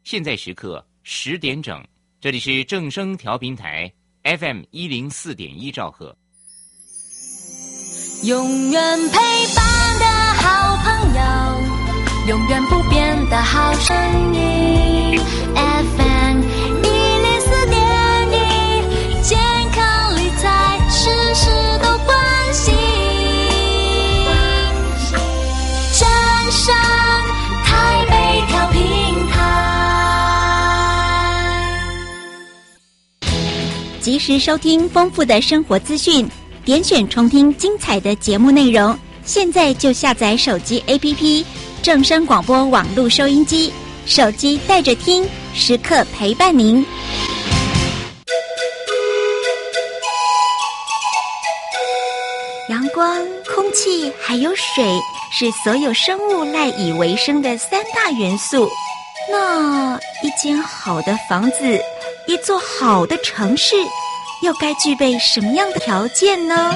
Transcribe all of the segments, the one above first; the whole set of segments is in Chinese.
现在时刻10点整，这里是正声调频台 FM104.1兆赫。 永远陪伴的好朋友，永远不变的好声音 FM104.1，健康理财事事都关心，正声台北调频台， 及时收听丰富的生活资讯，点选重听精彩的节目内容。现在就下载手机 APP 正声广播网络收音机，手机带着听，时刻陪伴您。阳光、空气还有水是所有生物赖以为生的3大元素。那一间好的房子，一座好的城市，又该具备什么样的条件呢？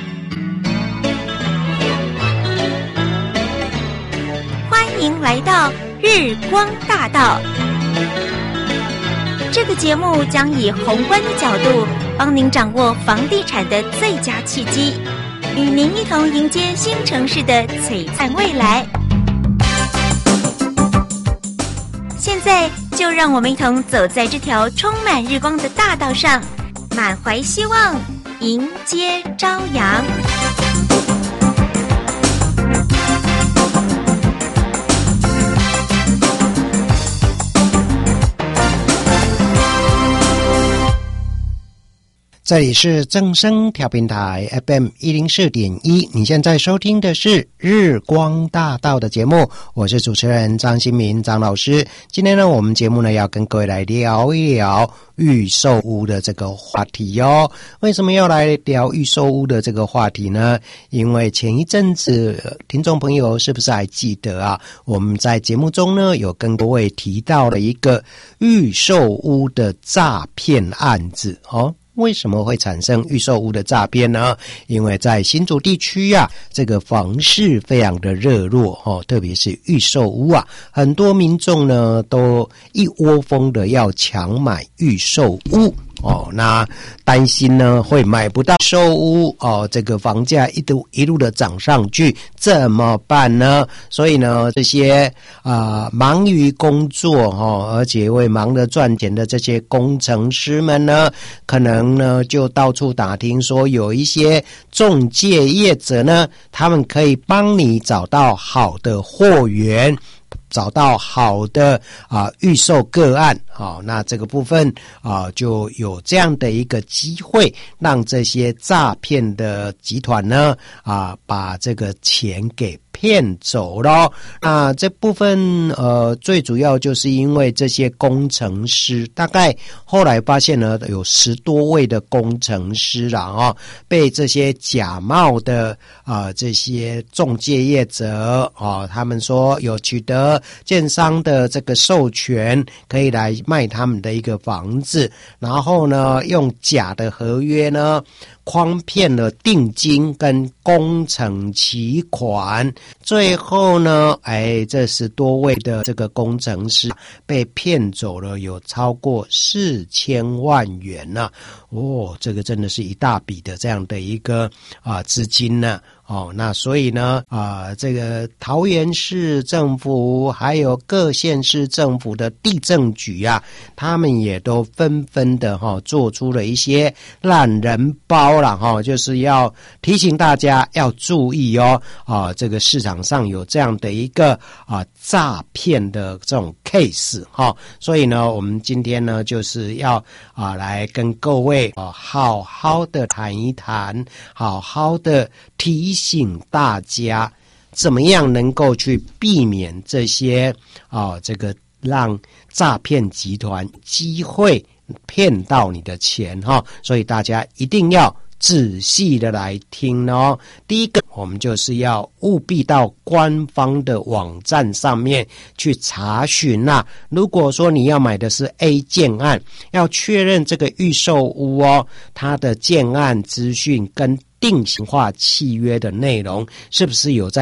欢迎来到日光大道。这个节目将以宏观的角度，帮您掌握房地产的最佳契机，与您一同迎接新城市的璀璨未来。现在就让我们一同走在这条充满日光的大道上，满怀希望，迎接朝阳。 这里是正声调频台 FM104.1，你现在收听的是日光大道的节目，我是主持人张新民张老师。今天呢，我们节目呢要跟各位来聊一聊预售屋的这个话题哦。为什么要来聊预售屋的这个话题呢？因为前一阵子听众朋友是不是还记得啊，我们在节目中呢有跟各位提到了一个预售屋的诈骗案子哦。为什么会产生预售屋的诈骗呢？因为在新竹地区啊，这个房市非常的热络哦，特别是预售屋啊，很多民众呢都一窝蜂的要抢买预售屋哦，那担心呢会买不到售屋哦，这个房价一路的涨上去，怎么办呢？所以呢，这些忙于工作而且为忙着赚钱的这些工程师们呢，可能呢就到处打听说有一些仲介业者呢，他们可以帮你找到好的货源，找到好的预售个案，那这个部分就有这样的一个机会，让这些诈骗的集团呢把这个钱给骗走了。那这部分最主要就是因为这些工程师，大概后来发现呢有10多位的工程师啦被这些假冒的这些仲介业者他们说有取得建商的这个授权，可以来卖他们的一个房子，然后呢用假的合约呢诓骗了定金跟工程期款，最后呢这10多位的这个工程师被骗走了有超过4000万元呢这个真的是一大笔的这样的一个资金呢那所以呢这个桃园市政府还有各县市政府的地政局啊，他们也都纷纷的做出了一些懒人包啦就是要提醒大家要注意这个市场上有这样的一个诈骗的这种 case 所以呢我们今天呢就是要来跟各位好好的谈一谈，好好的提醒大家怎么样能够去避免这些这个让诈骗集团机会骗到你的钱所以大家一定要仔细的来听哦。第一个，我们就是要务必到官方的网站上面去查询如果说你要买的是 A 建案，要确认这个预售屋它的建案资讯跟定型化契约的内容是不是有在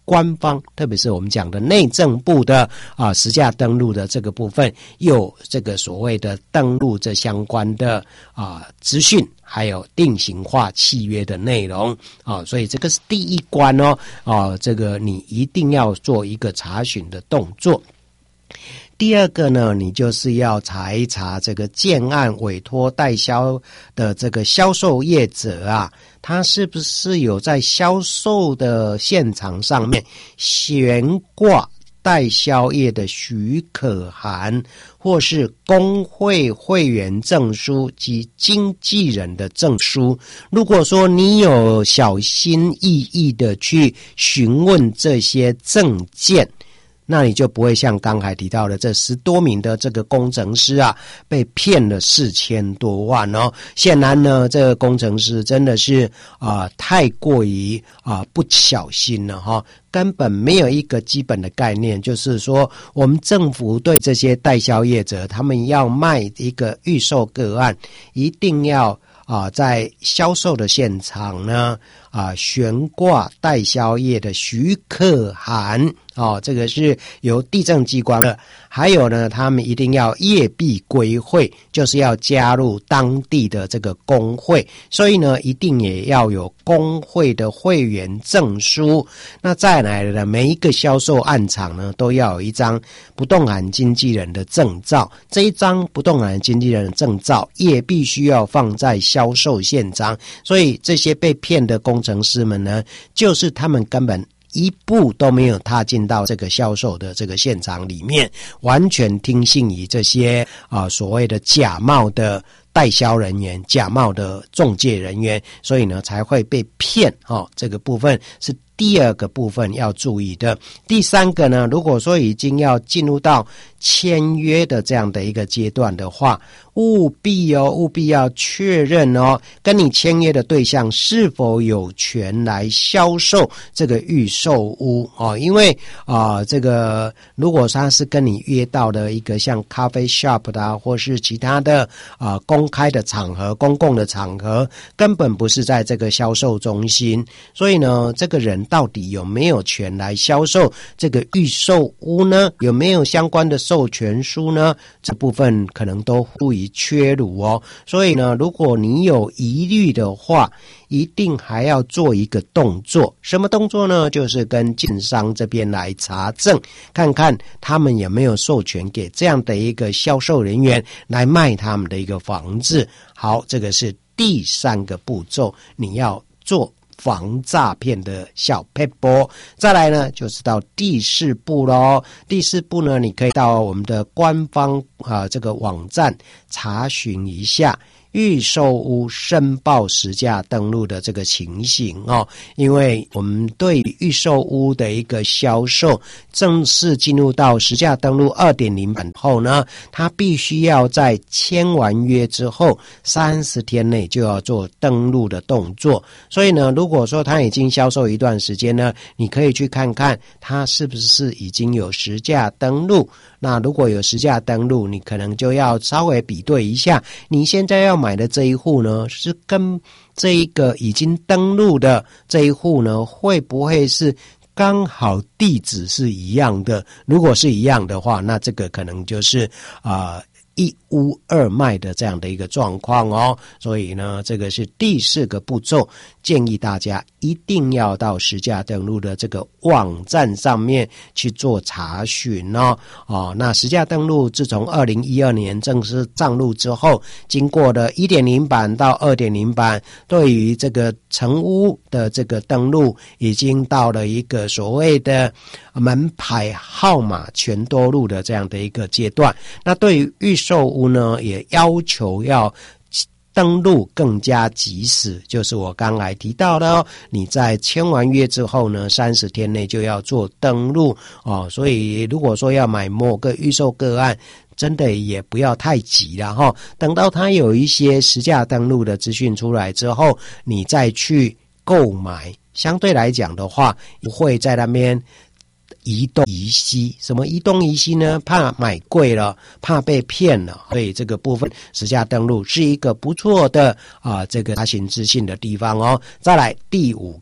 官方，特别是我们讲的内政部的实价登录的这个部分，有这个所谓的登录这相关的资讯，还有定型化契约的内容所以这个是第一关这个你一定要做一个查询的动作。第二个呢，你就是要查一查这个建案委托代销的这个销售业者他是不是有在销售的现场上面悬挂代销业的许可函，或是工会会员证书及经纪人的证书。如果说你有小心翼翼的去询问这些证件，那你就不会像刚才提到的这10多名的这个工程师被骗了4000多万显然呢，这个工程师真的是太过于不小心了根本没有一个基本的概念，就是说我们政府对这些代销业者，他们要卖一个预售个案，一定要在销售的现场呢悬挂代销业的许可函这个是由地政机关的。还有呢，他们一定要业必归会，就是要加入当地的这个工会，所以呢一定也要有工会的会员证书。那再来呢，每一个销售案场呢都要有一张不动产经纪人的证照，这一张不动产经纪人的证照也必须要放在销售现场。所以这些被骗的工程师们呢，就是他们根本一步都没有踏进到这个销售的这个现场里面，完全听信于这些所谓的假冒的代销人员、假冒的中介人员，所以呢才会被骗这个部分是第二个部分要注意的。第三个呢，如果说已经要进入到签约的这样的一个阶段的话，务必要确认跟你签约的对象是否有权来销售这个预售屋因为这个如果他是跟你约到的一个像咖啡 shop 的或是其他的公开的场合、公共的场合，根本不是在这个销售中心，所以呢这个人到底有没有权来销售这个预售屋呢？有没有相关的授权书呢？这部分可能都不宜缺鲁所以呢，如果你有疑虑的话，一定还要做一个动作。什么动作呢？就是跟建商这边来查证，看看他们有没有授权给这样的一个销售人员来卖他们的一个房子。好，这个是第3个步骤，你要做防诈骗的小撇步。再来呢，就是到第4步咯。第4步呢，你可以到我们的官方这个网站查询一下预售屋申报实价登录的这个情形因为我们对预售屋的一个销售正式进入到实价登录 2.0 版后呢，它必须要在签完约之后30天内就要做登录的动作。所以呢，如果说它已经销售一段时间呢，你可以去看看它是不是已经有实价登录。那如果有实价登录，你可能就要稍微比对一下，你现在要买的这一户呢，是跟这一个已经登录的这一户呢，会不会是刚好地址是一样的？如果是一样的话，那这个可能就是一屋二卖的这样的一个状况所以呢，这个是第4个步骤，建议大家一定要到实价登录的这个网站上面去做查询那实价登录自从2012年正式上路之后，经过了 1.0 版到 2.0 版，对于这个成屋的这个登录已经到了一个所谓的门牌号码全多录的这样的一个阶段。那对于预售屋呢，也要求要登录更加及时，就是我刚才提到的你在签完约之后呢，30天内就要做登录所以如果说要买某个预售个案，真的也不要太急了等到它有一些实价登录的资讯出来之后，你再去购买，相对来讲的话，不会在那边移东移西。什么移东移西呢？怕买贵了，怕被骗了，所以这个部分实价登录是一个不错的这个查询资讯的地方再来第5个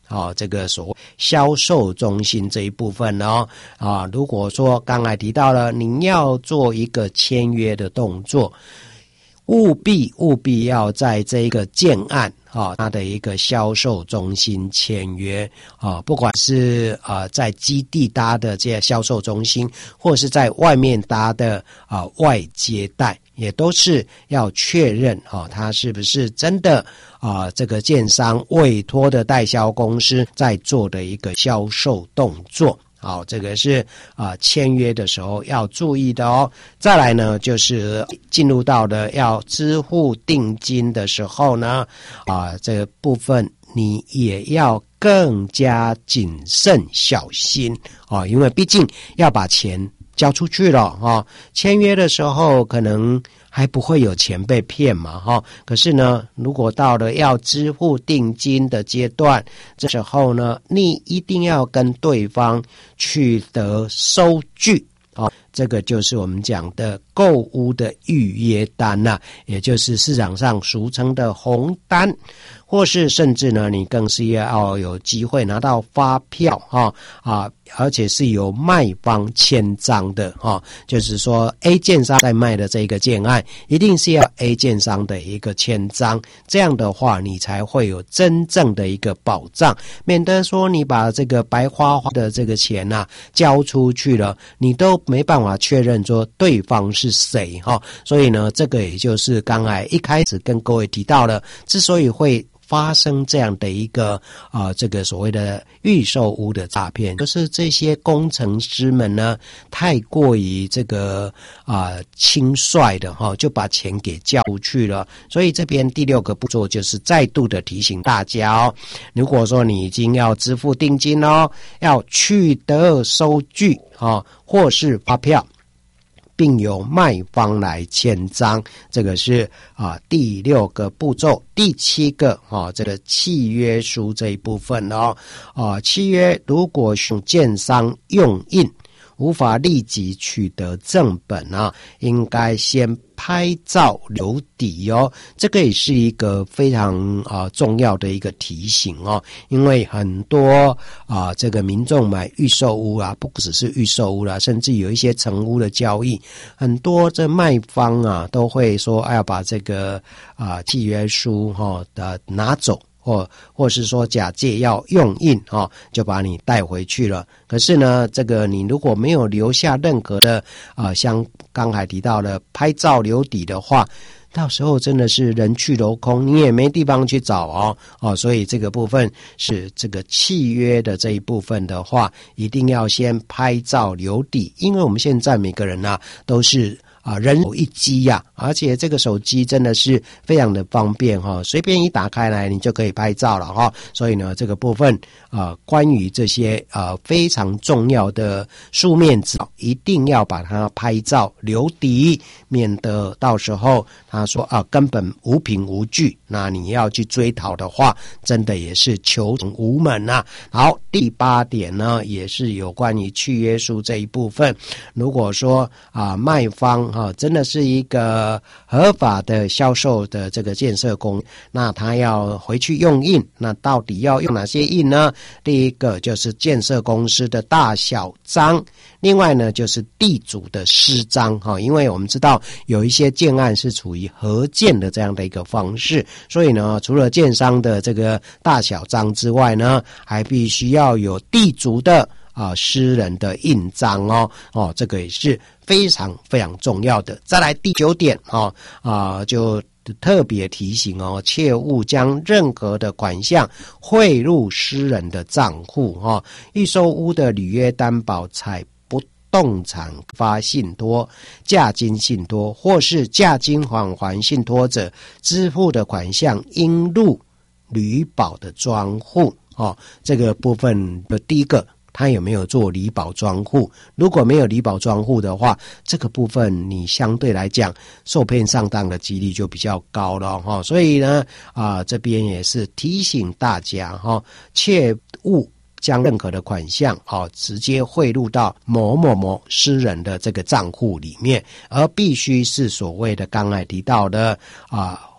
这个所谓销售中心这一部分哦，如果说刚才提到了您要做一个签约的动作，务必要在这个建案它的一个销售中心签约不管是在基地搭的这些销售中心，或是在外面搭的外接待，也都是要确认他是不是真的这个建商委托的代销公司在做的一个销售动作。好，这个是签约的时候要注意的哦。再来呢，就是进入到了要支付定金的时候呢，这个部分你也要更加谨慎小心因为毕竟要把钱交出去了签约的时候可能还不会有钱被骗嘛可是呢，如果到了要支付定金的阶段，这时候呢，你一定要跟对方取得收据这个就是我们讲的购屋的预约单也就是市场上俗称的红单，或是甚至呢，你更是要有机会拿到发票而且是由卖方签章的就是说 A 建商在卖的这个建案一定是要 A 建商的一个签章，这样的话你才会有真正的一个保障，免得说你把这个白花花的这个钱交出去了，你都没办法确认说对方是谁所以呢，这个也就是刚才一开始跟各位提到了，之所以会发生这样的一个这个所谓的预售屋的诈骗，就是这些工程师们呢太过于这个轻率的就把钱给交出去了。所以这边第6个步骤就是再度的提醒大家如果说你已经要支付定金要取得收据或是发票，并由卖方来签章，这个是第6个步骤。第7个这个契约书这一部分契约如果用建商用印无法立即取得正本应该先拍照留底这个也是一个非常重要的一个提醒因为很多这个民众买预售屋不只是预售屋甚至有一些成屋的交易，很多这卖方都会说要把这个契约书拿走，或是说假借要用印就把你带回去了。可是呢，这个你如果没有留下任何的像刚才提到的拍照留底的话，到时候真的是人去楼空，你也没地方去找所以这个部分是这个契约的这一部分的话，一定要先拍照留底，因为我们现在每个人都是人手一机而且这个手机真的是非常的方便随便一打开来你就可以拍照了所以呢，这个部分关于这些非常重要的书面资料，一定要把它拍照留底，免得到时候他说根本无凭无据，那你要去追讨的话，真的也是求偿无门好，第8点呢，也是有关于契约书这一部分。如果说卖方真的是一个合法的销售的这个建设工，那他要回去用印，那到底要用哪些印呢？第一个就是建设公司的大小章，另外呢就是地主的私章因为我们知道有一些建案是处于合建的这样的一个方式，所以呢除了建商的这个大小章之外呢，还必须要有地主的私人的印章这个也是非常非常重要的。再来第9点就特别提醒切勿将任何的款项汇入私人的账户预售屋的履约担保采不动产发信托、价金信托或是价金返还信托者，支付的款项应入履保的专户这个部分的第一个，他有没有做履保专户？如果没有履保专户的话，这个部分你相对来讲受骗上当的几率就比较高了所以呢这边也是提醒大家切勿将任何的款项直接汇入到某某某私人的这个账户里面，而必须是所谓的刚才提到的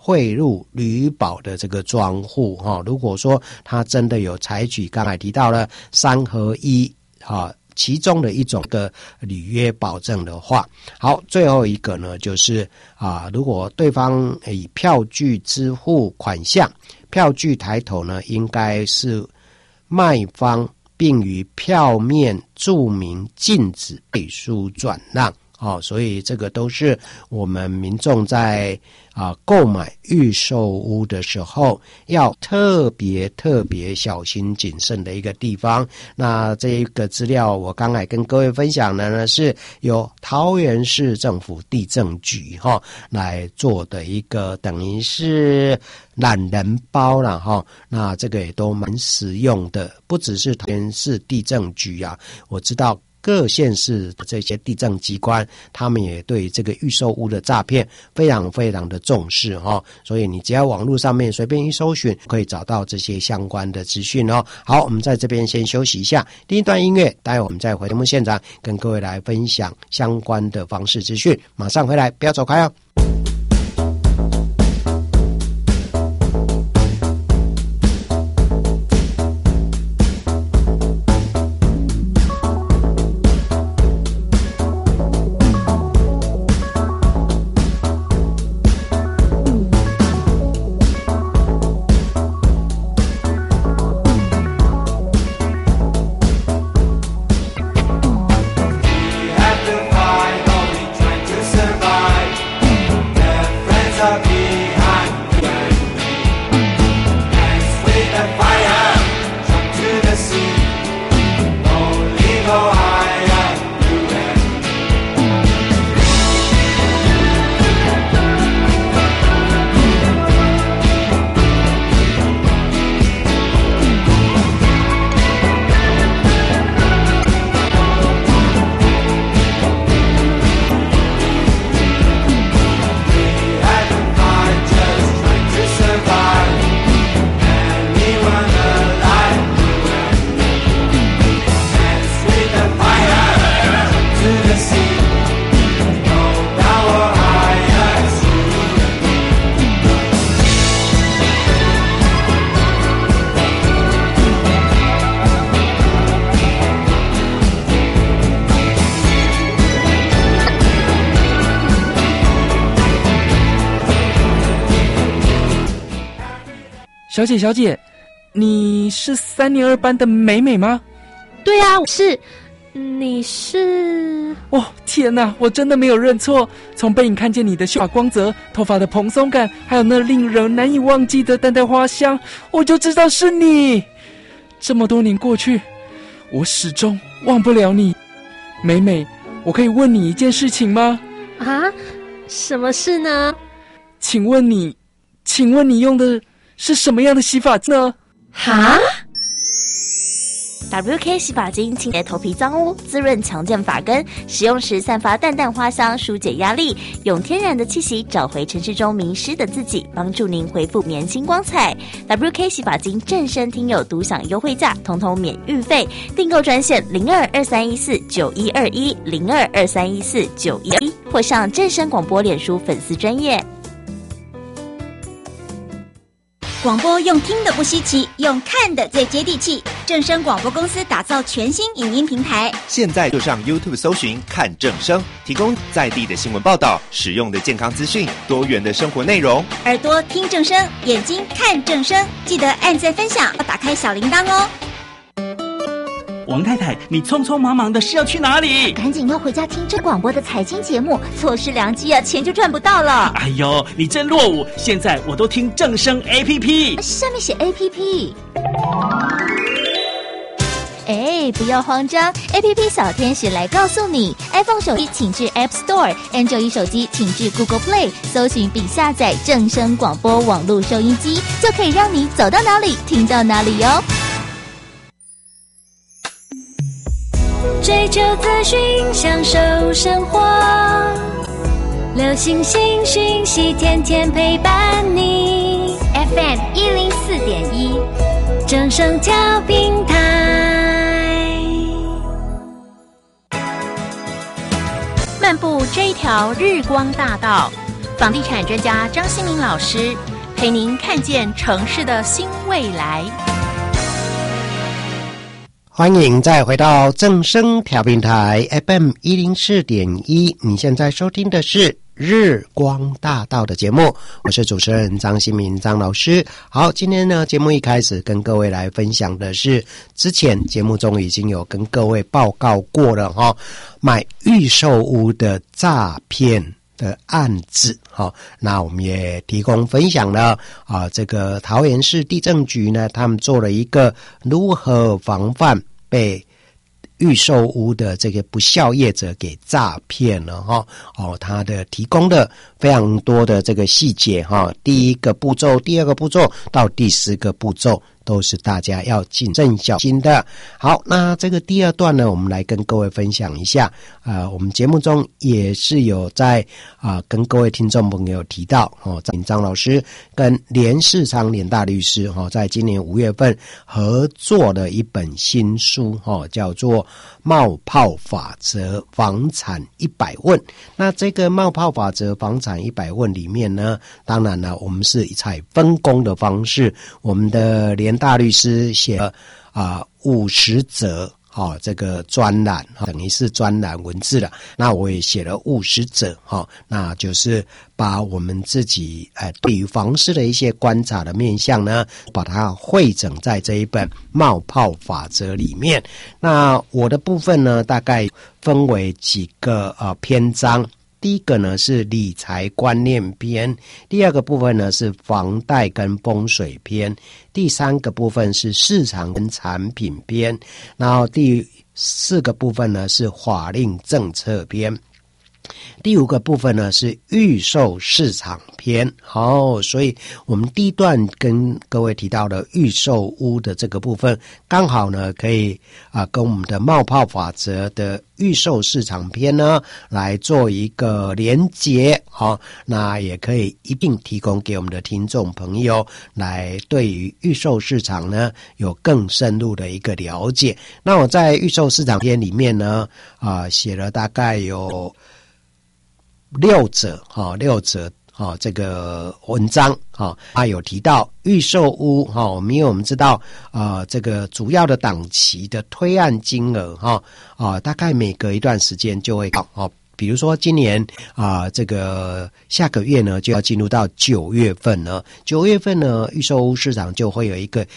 汇入旅保的这个专户如果说他真的有采取刚才提到了3合1其中的一种的履约保证的话，好，最后一个呢，就是如果对方以票据支付款项，票据抬头呢，应该是卖方并于票面注明禁止背书转让。所以这个都是我们民众在购买预售屋的时候要特别小心谨慎的一个地方。那这一个资料我刚才跟各位分享的呢，是由桃园市政府地政局来做的一个等于是懒人包啦那这个也都蛮实用的，不只是桃园市地政局我知道各县市的这些地政机关，他们也对这个预售屋的诈骗非常的重视所以你只要网络上面随便一搜寻，可以找到这些相关的资讯好，我们在这边先休息一下，第一段音乐，待会我们再回节目现场，跟各位来分享相关的房市资讯，马上回来，不要走开小姐，你是3年2班的美美吗？ 对啊，我是。你是？ 天哪，我真的没有认错。从背影看见你的秀发光泽、头发的蓬松感，还有那令人难以忘记的淡淡花香，我就知道是你。这么多年过去，我始终忘不了你。美美，我可以问你一件事情吗？ 什么事呢？ 请问你用的是什么样的洗发精呢 ？WK 洗发精清洁头皮脏污，滋润强健发根，使用时散发淡淡花香，疏解压力，用天然的气息找回城市中迷失的自己，帮助您恢复年轻光彩。WK 洗发精正声听友独享优惠价，统统免运费，订购专线0223149121 0223149121，或上正声广播脸书粉丝专页。 广播用听的不稀奇，用看的最接地气。正声广播公司打造全新影音平台， 现在就上 YouTube 搜寻看正声，提供在地的新闻报道、实用的健康资讯、多元的生活内容。 耳朵听正声，眼睛看正声，记得按赞分享，要打开小铃铛哦。 王太太，你匆匆忙忙的是要去哪里？ 赶紧要回家听这广播的财经节目，错失良机啊，钱就赚不到了。 哎呦，你真落伍！现在我都听正声 APP， 上面写 APP。不要慌张 ，APP 小天使来告诉你 ，iPhone 手机请至 App Store，Android 手机请至 Google Play， 搜寻并下载正声广播网络收音机，就可以让你走到哪里听到哪里哟。 追求资讯，享受生活，流行新讯息，天天陪伴你。 FM 104.1， 正声调频台。 漫步这一条日光大道， 房地产专家张新民老师陪您看见城市的新未来。 欢迎再回到正声调频台 FM 104.1，你现在收听的是日光大道的节目，我是主持人张新民张老师。好，今天呢节目一开始跟各位来分享的是之前节目中已经有跟各位报告过了买预售屋的诈骗的案子那我们也提供分享了这个桃园市地政局呢，他们做了一个如何防范被预售屋的这个不肖业者给诈骗了他的提供的非常多的这个细节第一个步骤、第二个步骤到第10个步骤都是大家要谨慎小心的。好，那这个第二段呢，我们来跟各位分享一下我们节目中也是有在跟各位听众朋友提到张老师跟连世昌连大律师在今年5月份合作的一本新书叫做《冒泡法则房产100问》。那这个冒泡法则房产100问里面呢，当然了我们是采分工的方式，我们的连大律师写了50则这个专栏等于是专栏文字了。那我也写了50则那就是把我们自己对于房市的一些观察的面向呢，把它汇整在这一本冒泡法则里面。那我的部分呢，大概分为几个篇章。第一个呢是理财观念篇，第二个部分呢是房贷跟风水篇，第三个部分是市场跟产品篇，然后第4个部分呢是法令政策篇，第5个部分呢是预售市场篇。所以我们第一段跟各位提到的预售屋的这个部分，刚好呢可以跟我们的冒泡法则的预售市场篇呢来做一个连结那也可以一并提供给我们的听众朋友，来对于预售市场呢有更深入的一个了解。那我在预售市场篇里面呢写了大概有6则这个文章他有提到预售屋因为我们知道这个主要的档期的推案金额大概每隔一段时间就会比如说今年这个下个月呢就要进入到9月份了，9月份呢预售屋市场就会有一个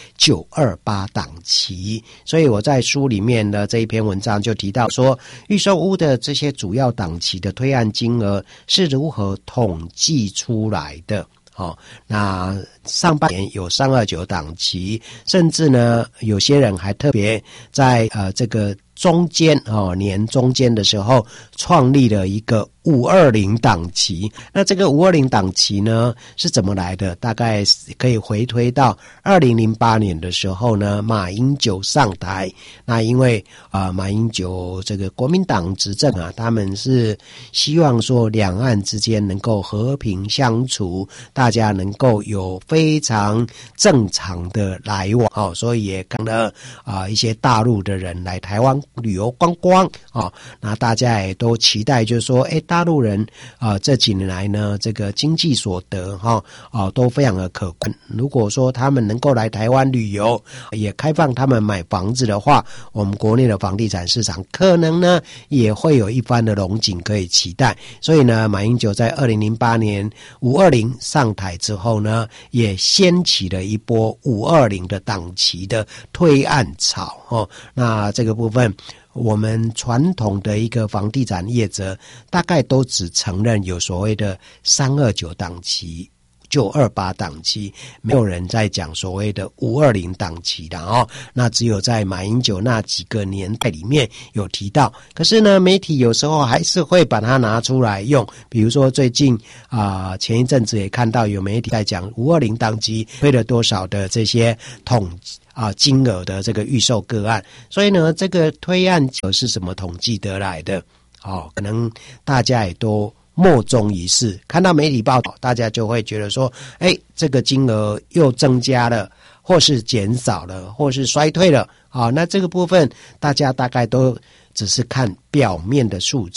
928档期，所以我在书里面的这一篇文章就提到说，预售屋的这些主要档期的推案金额是如何统计出来的。那上半年有329档期，甚至呢有些人还特别在这个中间年中间的时候创立了一个520档期。那这个520档期呢是怎么来的？大概可以回推到2008年的时候呢，马英九上台。那因为马英九这个国民党执政他们是希望说两岸之间能够和平相处，大家能够有非常正常的来往所以也看了一些大陆的人来台湾旅游观光那大家也都期待就是说大陆人这几年来呢这个经济所得都非常的可观，如果说他们能够来台湾旅游，也开放他们买房子的话，我们国内的房地产市场可能呢也会有一番的荣景可以期待。所以呢马英九在2008年520上台之后呢，也掀起了一波520的档期的推案潮那这个部分我们传统的一个房地产业者大概都只承认有所谓的329档期928档期，没有人在讲所谓的520档期的那只有在马英九那几个年代里面有提到，可是呢媒体有时候还是会把它拿出来用。比如说最近前一阵子也看到有媒体在讲520档期推了多少的这些金额的这个预售个案，所以呢这个推案是什么统计得来的可能大家也都莫衷一是，看到媒体报道大家就会觉得说这个金额又增加了，或是减少了，或是衰退了那这个部分大家大概都只是看表面的数字，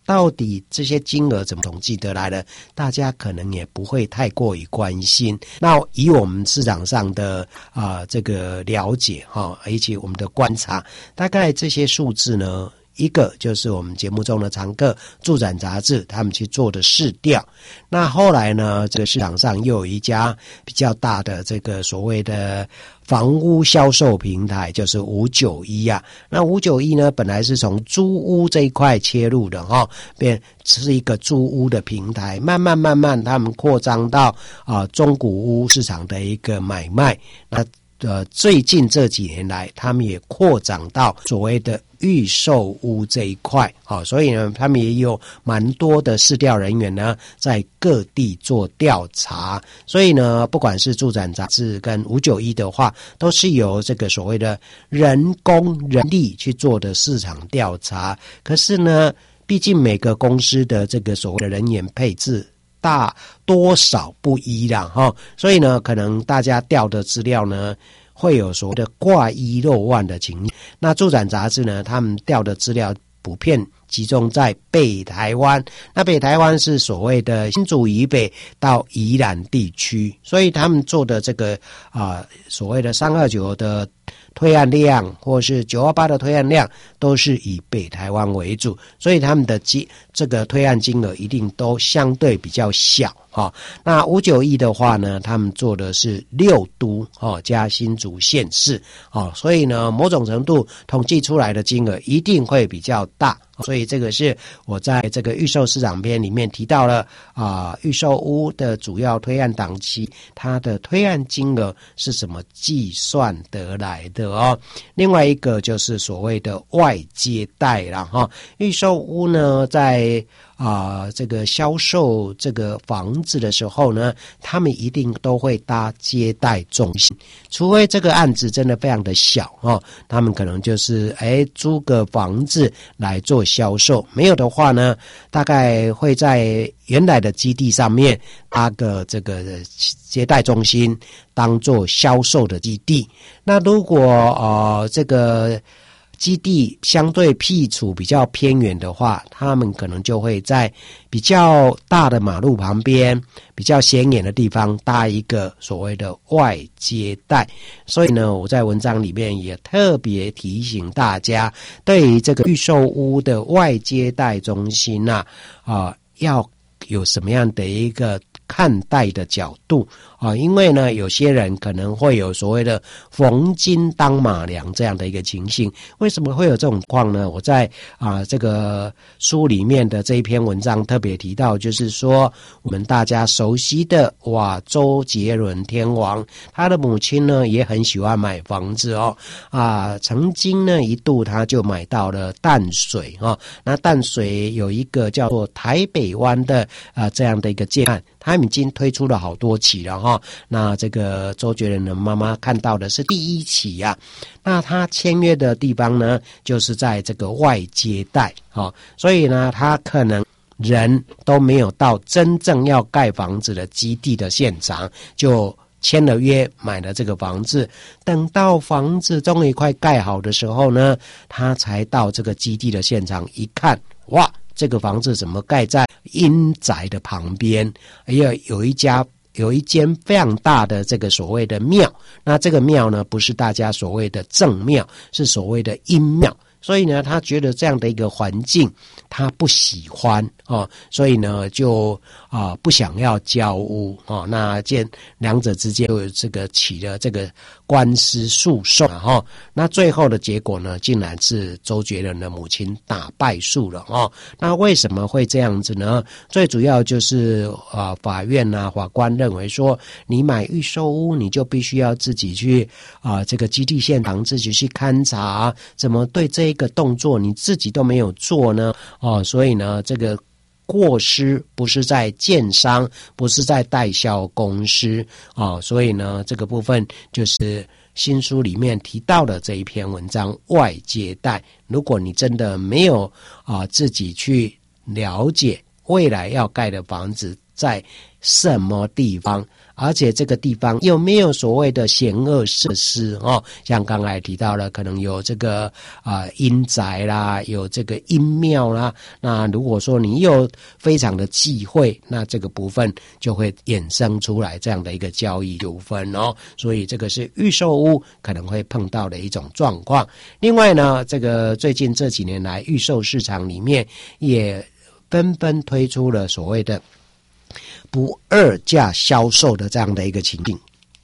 到底这些金额怎么统计得来的，大家可能也不会太过于关心。那以我们市场上的这个了解以及我们的观察，大概这些数字呢，一个就是我们节目中的常客住展杂志他们去做的市调。那后来呢，这个市场上又有一家比较大的这个所谓的房屋销售平台，就是591啊。那591呢，本来是从租屋这一块切入的变是一个租屋的平台，慢慢他们扩张到中古屋市场的一个买卖。那最近这几年来，他们也扩展到所谓的预售屋这一块，所以呢，他们也有蛮多的市调人员呢，在各地做调查。所以呢，不管是住展杂志跟591的话，都是由这个所谓的人工人力去做的市场调查。可是呢，毕竟每个公司的这个所谓的人员配置大多少不一啦所以呢，可能大家调的资料呢，会有所谓的挂一漏万的情形。那住展杂志呢，他们调的资料普遍集中在北台湾，那北台湾是所谓的新竹以北到宜兰地区，所以他们做的这个所谓的329的推案量或是928的推案量都是以北台湾为主，所以他们的这个推案金额一定都相对比较小那591的话呢，他们做的是6都加新竹县市所以呢，某种程度统计出来的金额一定会比较大。所以这个是我在这个预售市场篇里面提到了预售屋的主要推案档期，它的推案金额是怎么计算得来的另外一个就是所谓的外接待啦预售屋呢，在这个销售这个房子的时候呢，他们一定都会搭接待中心，除非这个案子真的非常的小他们可能就是租个房子来做销售，没有的话呢，大概会在原来的基地上面搭个这个接待中心当做销售的基地。那如果这个基地相对僻处比较偏远的话，他们可能就会在比较大的马路旁边比较显眼的地方搭一个所谓的外接待。所以呢，我在文章里面也特别提醒大家，对于这个预售屋的外接待中心要有什么样的一个看待的角度因为呢，有些人可能会有所谓的逢金当马良这样的一个情形。为什么会有这种况呢？我在这个书里面的这一篇文章特别提到，就是说我们大家熟悉的周杰伦天王，他的母亲呢也很喜欢买房子曾经呢一度他就买到了淡水那淡水有一个叫做台北湾的这样的一个建案，他们已经推出了好多期了那这个周杰伦的妈妈看到的是第一期那他签约的地方呢，就是在这个外接待所以呢，他可能人都没有到真正要盖房子的基地的现场，就签了约买了这个房子。等到房子终于快盖好的时候呢，他才到这个基地的现场一看，哇，这个房子怎么盖在阴宅的旁边，有一间非常大的这个所谓的庙，那这个庙呢，不是大家所谓的正庙，是所谓的阴庙。所以呢，他觉得这样的一个环境他不喜欢所以呢就不想要交屋那两者之间就这个起了这个官司诉讼那最后的结果呢，竟然是周杰伦的母亲打败诉了那为什么会这样子呢？最主要就是法院法官认为说，你买预售屋你就必须要自己去这个基地现场自己去勘察，怎么对这一个动作你自己都没有做呢所以呢，这个过失不是在建商，不是在代销公司所以呢，这个部分就是新书里面提到的这一篇文章外接待。如果你真的没有自己去了解未来要盖的房子在什么地方，而且这个地方有没有所谓的险恶设施哦？像刚才提到了，可能有这个阴宅啦，有这个阴庙啦。那如果说你有非常的忌讳，那这个部分就会衍生出来这样的一个交易纠纷哦。所以这个是预售屋可能会碰到的一种状况。另外呢，这个最近这几年来，预售市场里面也纷纷推出了所谓的不二价销售的这样的一个情境。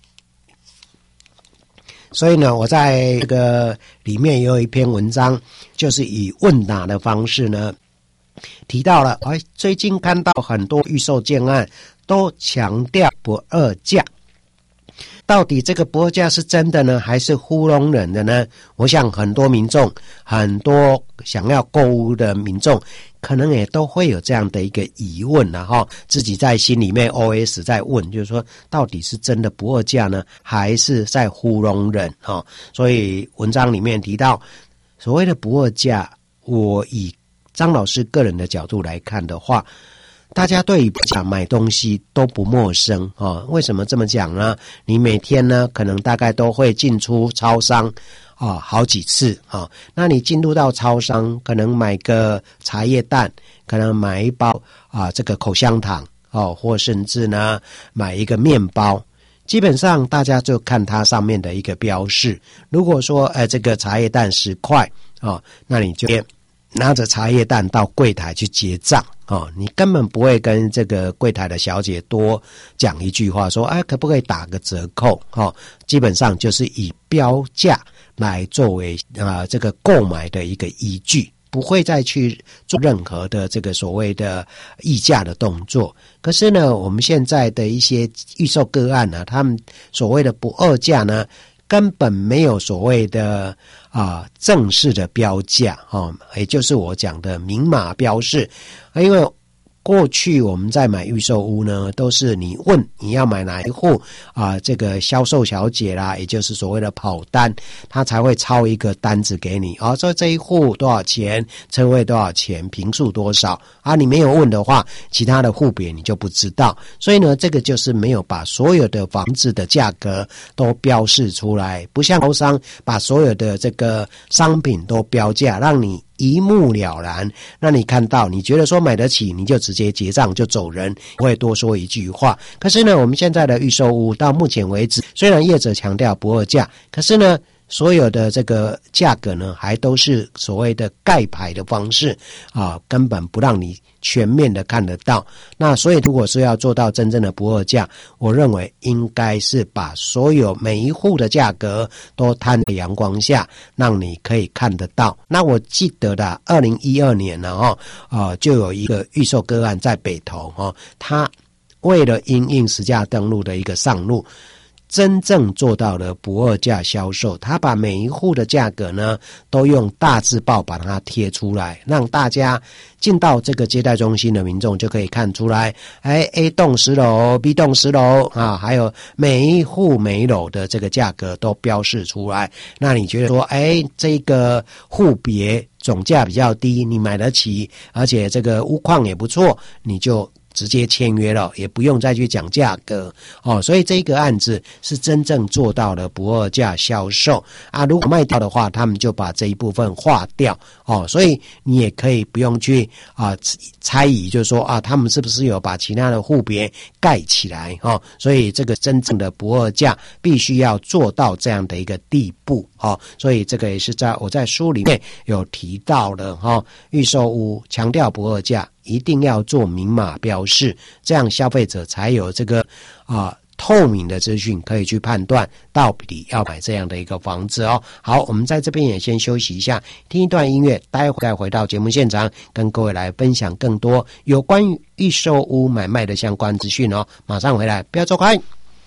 所以呢，我在这个里面也有一篇文章，就是以问答的方式呢提到了，最近看到很多预售建案都强调不二价，到底这个不二价是真的呢，还是糊弄人的呢？我想很多民众，很多想要购物的民众，可能也都会有这样的一个疑问啊，自己在心里面 OS 在问，就是说到底是真的不二价呢，还是在糊弄人啊？所以文章里面提到，所谓的不二价，我以张老师个人的角度来看的话，大家对于买东西都不陌生啊。为什么这么讲呢？你每天呢，可能大概都会进出超商好几次啊。那你进入到超商，可能买个茶叶蛋，可能买一包这个口香糖或甚至呢买一个面包。基本上大家就看它上面的一个标示。如果说这个茶叶蛋10块那你就拿着茶叶蛋到柜台去结账你根本不会跟这个柜台的小姐多讲一句话说可不可以打个折扣基本上就是以标价来作为这个购买的一个依据，不会再去做任何的这个所谓的议价的动作。可是呢，我们现在的一些预售个案呢，他们所谓的不二价呢，根本没有所谓的正式的标价也就是我讲的明码标示。因为过去我们在买预售屋呢，都是你问你要买哪一户这个销售小姐啦，也就是所谓的跑单，她才会抄一个单子给你说这一户多少钱，车位多少钱，坪数多少你没有问的话，其他的户别你就不知道。所以呢，这个就是没有把所有的房子的价格都标示出来，不像超商把所有的这个商品都标价，让你一目了然。那你看到你觉得说买得起，你就直接结账就走人，不会多说一句话。可是呢，我们现在的预售屋到目前为止，虽然业者强调不二价，可是呢所有的这个价格呢，还都是所谓的盖牌的方式根本不让你全面的看得到。那所以如果是要做到真正的不二价，我认为应该是把所有每一户的价格都摊在阳光下，让你可以看得到。那我记得的2012年呢就有一个预售个案在北投他为了因应实价登录的一个上路，真正做到了不二价销售，他把每一户的价格呢都用大字报把它贴出来，让大家进到这个接待中心的民众就可以看出来A 栋10楼 B 栋10楼还有每一户每一楼的这个价格都标示出来。那你觉得说这个户别总价比较低，你买得起，而且这个屋况也不错，你就直接签约了，也不用再去讲价格所以这个案子是真正做到了不二价销售如果卖掉的话，他们就把这一部分划掉所以你也可以不用去猜疑，就是说他们是不是有把其他的户别盖起来所以这个真正的不二价必须要做到这样的一个地步所以这个也是我在书里面有提到的预售屋强调不二价一定要做明码标示，这样消费者才有这个透明的资讯可以去判断到底要买这样的一个房子好，我们在这边也先休息一下，听一段音乐，待会再回到节目现场，跟各位来分享更多有关于预售屋买卖的相关资讯马上回来，不要走开。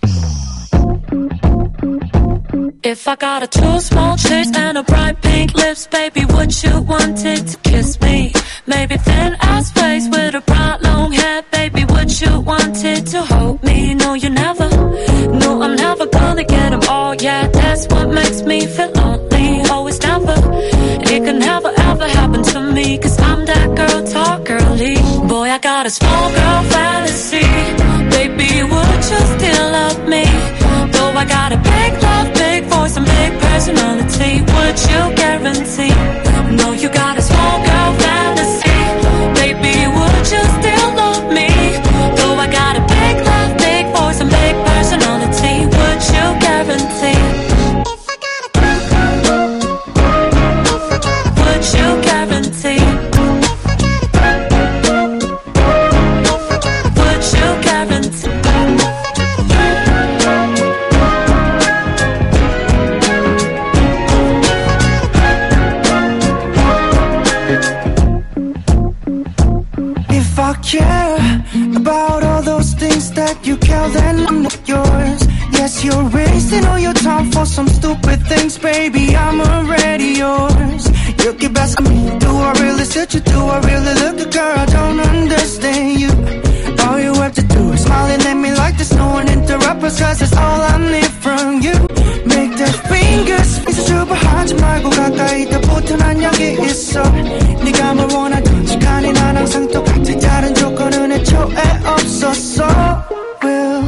If I got a too small taste and a bright pink lips, baby, would you want it to kiss me? Maybe thin ass face with a bright long hair, baby, would you want it to hold me? No, you never. No, I'm never gonna get them all. Yeah, that's what makes me feel lonely. Always never. It can never ever happen to me, 'cause I'm that girl, talk girly. Boy, I got a small girl fantasy. you guarantee? No, you got a small girl fantasy. Baby, would you still love me? Though I got a big love, big voice, and big personality, would you guarantee? Would you guarantee? Would you guarantee? If I care about all those things that you care, then I'm not yours. Yes, you're wasting all your time for some stupid things, baby, I'm already yours. You keep asking me, do I really suit you? Do I really look good, girl? I don't understand you. All you have to do is smile and let me like this. No one interrupt us, cause that's all I need from you. Make the fingers 주부하지 말고 가까이 더 붙어난 여기 있어. 네가 뭘 원하든 시간이 난 항상 똑같아. 다른 조건은 애초에 없었어. Well,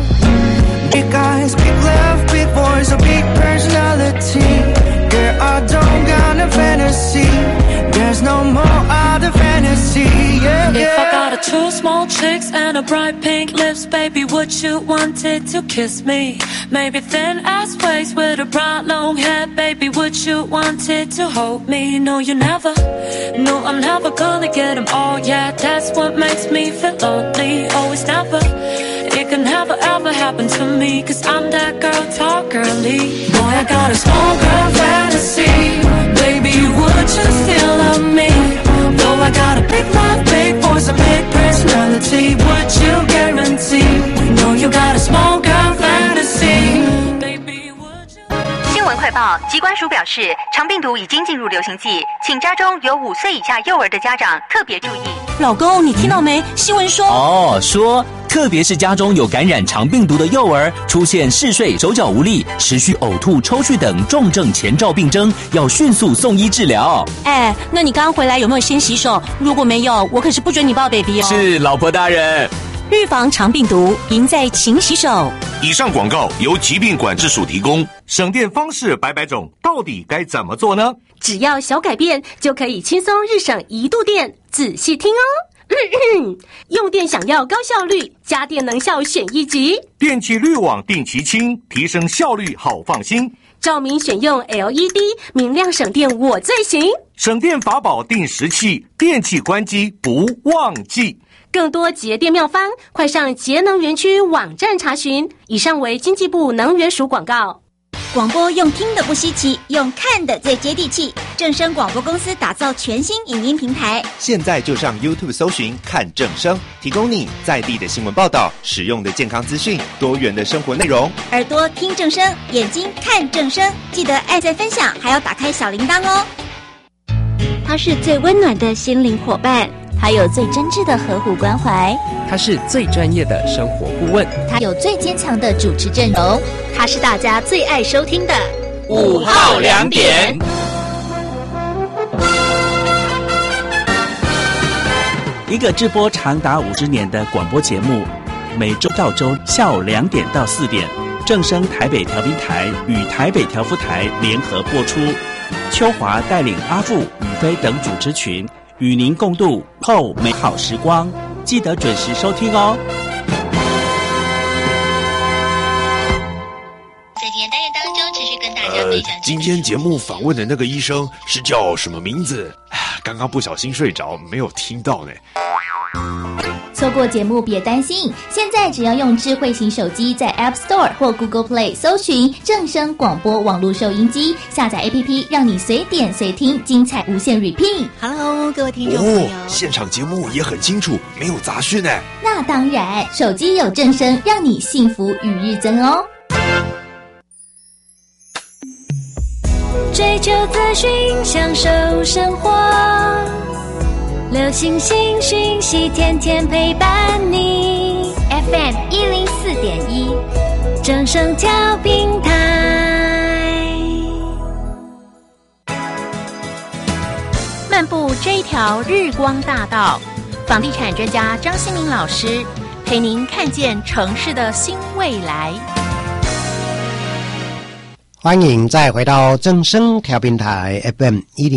big eyes, big laugh, big voice, a big personality. Girl, I don't got a fantasy. There's no more other fantasy. Yeah, yeah. If I got a two small chicks and a bright pink lips, baby, would you want it to kiss me? Maybe thin ass waist with a bright long hair, baby, would you want it to hold me? No, you never. No, I'm never gonna get them all. Yeah, that's what makes me feel lonely. Always never. It can never ever happen to me, cause I'm that girl, talk girly. Boy, I got a small girl fantasy. Baby, would you still love me? Though I got a big love, big voice, a big personality, would you guarantee? No, you got a small girl fantasy. Baby, would you... 新闻快报，疾管署表示，肠病毒已经进入流行季，请家中有5岁以下幼儿的家长特别注意。 老公，你听到没？新闻说说特别是家中有感染肠病毒的幼儿，出现嗜睡、手脚无力、持续呕吐、抽搐等重症前兆病征，要迅速送医治疗。 哎，那你刚回来有没有先洗手？如果没有，我可是不准你抱 baby 哦。 是，老婆大人。 预防肠病毒，赢在勤洗手。 以上广告由疾病管制署提供。省电方式百百种，到底该怎么做呢？ 只要小改变，就可以轻松日省1度电。仔细听哦。用电想要高效率，家电能效选1级。 电器滤网定期清，提升效率好放心。 照明选用 LED， 明亮省电我最行。 省电法宝定时器，电器关机不忘记。 更多节电妙方，快上节能园区网站查询。以上为经济部能源署广告。 广播用听的不稀奇，用看的最接地气。正声广播公司打造全新影音平台， 现在就上 YouTube 搜寻看正声，提供你在地的新闻报道、实用的健康资讯、多元的生活内容。 耳朵听正声，眼睛看正声，记得按赞分享，还要打开小铃铛哦。 他是最温暖的心灵伙伴，他有最真挚的呵护关怀， 他是最专业的生活顾问， 他有最坚强的主持阵容， 他是大家最爱收听的 5号2点。 一个直播长达50年的广播节目，每周到周下午2点到4点，正声台北调频台与台北调夫台联合播出。秋华带领阿富、宇飞等主持群，与您共度后美好时光，记得准时收听哦。 在今天单元当中，持续跟大家分享。 今天节目访问的那个医生是叫什么名字？刚刚不小心睡着，没有听到呢。 错过节目别担心，现在只要用智慧型手机在 App Store 或 Google Play 搜寻正声广播网络收音机，下载 APP， 让你随点随听，精彩无限 repeat。 Hello， 各位听众朋友， 现场节目也很清楚，没有杂讯呢。 那当然，手机有正声，让你幸福与日增哦。 追求资讯，享受生活。流行新讯息，天天陪伴你。FM 104.1，正声调频台。 漫步这一条日光大道，房地产专家张新民老师陪您看见城市的新未来。 欢迎再回到正声调频台 FM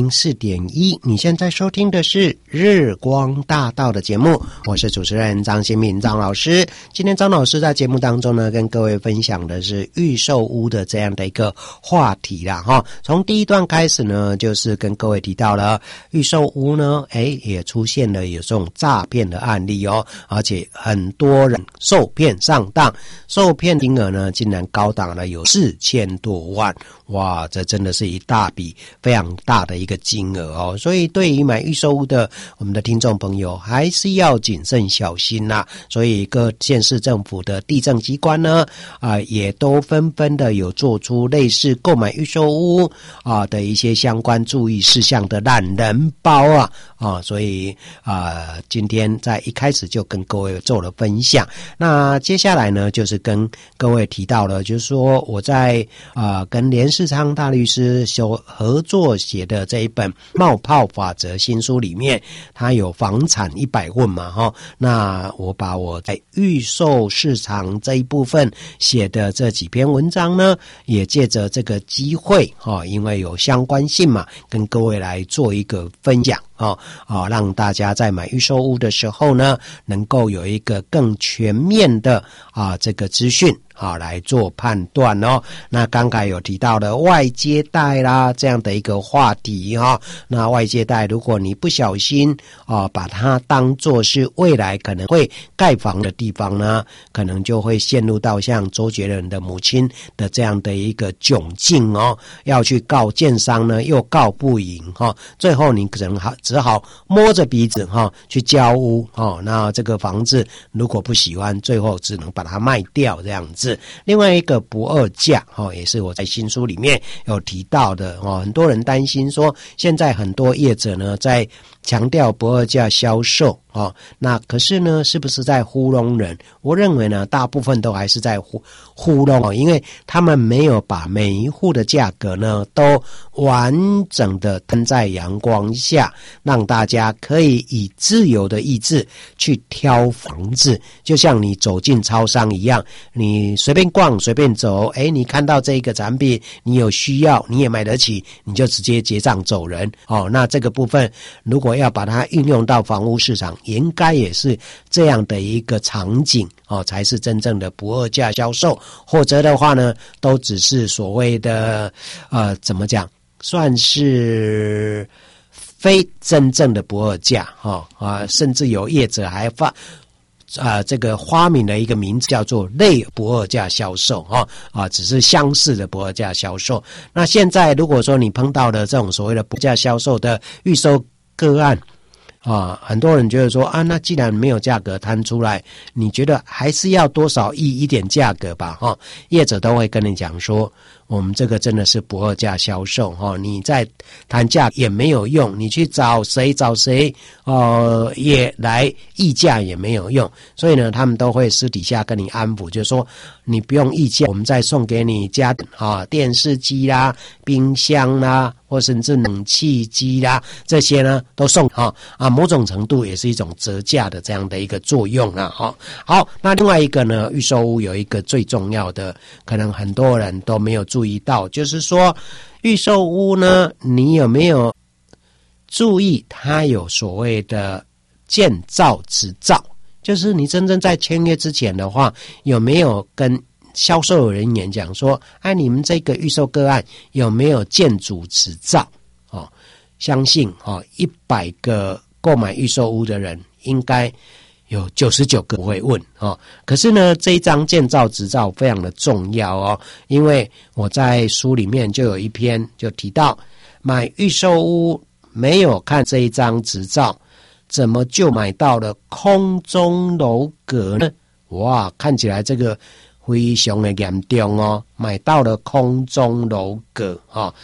104.1，你现在收听的是日光大道的节目，我是主持人张新民张老师。今天张老师在节目当中呢，跟各位分享的是预售屋的这样的一个话题啦哈。从第一段开始呢，就是跟各位提到了预售屋呢，也出现了有这种诈骗的案例哦，而且很多人受骗上当，受骗金额呢竟然高达了有4000多万。哇，这真的是一大笔非常大的一个金额哦，所以对于买预售屋的我们的听众朋友还是要谨慎小心啦。所以各县市政府的地政机关呢也都纷纷的有做出类似购买预售屋的一些相关注意事项的懒人包所以今天在一开始就跟各位做了分享。那接下来呢，就是跟各位提到了，就是说我在跟连世昌大律师合作写的这一本冒泡法则新书里面，他有房产100问嘛那我把我在预售市场这一部分写的这几篇文章呢，也借着这个机会因为有相关性嘛，跟各位来做一个分享让大家在买预售屋的时候呢，能够有一个更全面的这个资讯来做判断哦。那刚才有提到的外接贷啦这样的一个话题那外接贷如果你不小心把它当作是未来可能会盖房的地方呢，可能就会陷入到像周杰伦的母亲的这样的一个窘境要去告建商呢又告不赢最后你可能只好摸着鼻子去交屋那这个房子如果不喜欢，最后只能把它卖掉这样子。另外一个不二价也是我在新书里面有提到的很多人担心说现在很多业者呢在强调不二价销售那可是呢是不是在糊弄人？我认为呢大部分都还是在糊弄因为他们没有把每一户的价格呢都完整的摊在阳光下，让大家可以以自由的意志去挑房子，就像你走进超商一样，你随便逛随便走你看到这个产品你有需要你也买得起，你就直接结账走人那这个部分如果要把它运用到房屋市场，应该也是这样的一个场景才是真正的不二价销售，或者的话呢都只是所谓的怎么讲，算是非真正的不二价甚至有业者还这个发明了一个名字叫做类不二价销售只是相似的不二价销售。那现在如果说你碰到的这种所谓的不二价销售的预售个案很多人觉得说那既然没有价格摊出来，你觉得还是要多少一点价格吧业者都会跟你讲说我们这个真的是不二价销售你在谈价也没有用，你去找谁也来议价也没有用，所以呢他们都会私底下跟你安抚，就是说你不用议价，我们再送给你家电视机啦冰箱啦或甚至冷气机啦这些呢都送某种程度也是一种折价的这样的一个作用啦好，那另外一个呢，预售屋有一个最重要的可能很多人都没有注意到，就是说预售屋呢你有没有注意它有所谓的建造执照，就是你真正在签约之前的话，有没有跟销售人员讲说你们这个预售个案有没有建筑执照相信100个购买预售屋的人应该有99个不会问可是呢这一张建造执照非常的重要因为我在书里面就有一篇就提到买预售屋没有看这一张执照，怎么就买到了空中楼阁呢？哇，看起来这个非常的严重买到了空中楼阁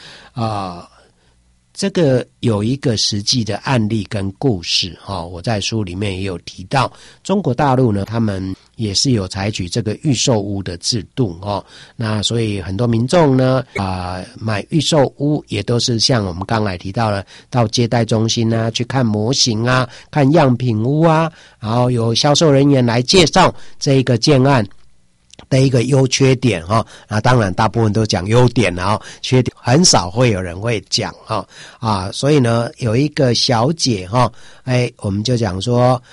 这个有一个实际的案例跟故事我在书里面也有提到，中国大陆呢他们也是有采取这个预售屋的制度那所以很多民众呢买预售屋也都是像我们刚才提到了到接待中心去看模型看样品屋然后有销售人员来介绍这一个建案的一个优缺点哈，那当然大部分都讲优点啊，缺点很少会有人会讲哈所以呢，有一个小姐哈，我们就讲说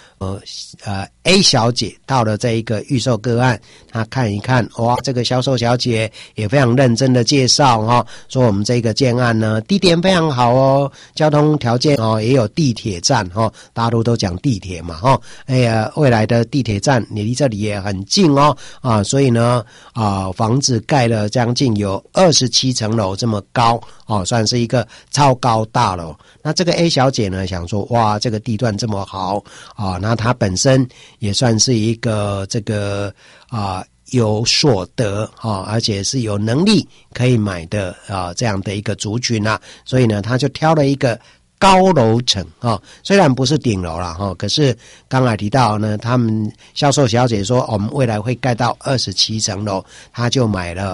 A 小姐到了这一个预售个案，她看一看，哇，这个销售小姐也非常认真的介绍哈，说我们这个建案呢，地点非常好哦，交通条件也有地铁站哈，大陆都讲地铁嘛哈，未来的地铁站你离这里也很近哦所以呢房子盖了将近有27层楼这么高算是一个超高大楼。那这个 A 小姐呢想说，哇，这个地段这么好那她本身也算是一个这个有所得而且是有能力可以买的这样的一个族群所以呢她就挑了一个高楼层虽然不是顶楼啦可是刚才提到呢，他们销售小姐说我们未来会盖到27层楼，她就买了